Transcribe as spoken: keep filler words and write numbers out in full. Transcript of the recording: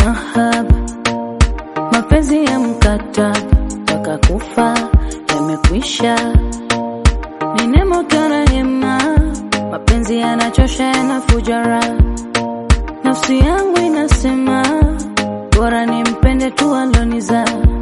mahaba, mapenzi ya mkataba mpaka kufa yamekwisha. Ni neema kana hema, mapenzi yanachosha yanafuja raha. Nafsi yangu inasema bora nimpende tu aloniza.